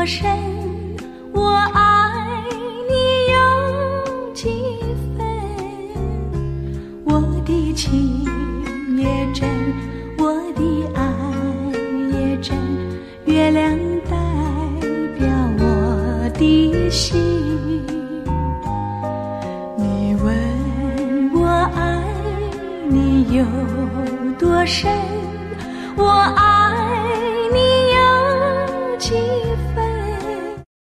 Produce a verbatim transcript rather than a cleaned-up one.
多深，我爱你有几分？我的情也真，我的爱也真，月亮代表我的心。你问我爱你有多深，我爱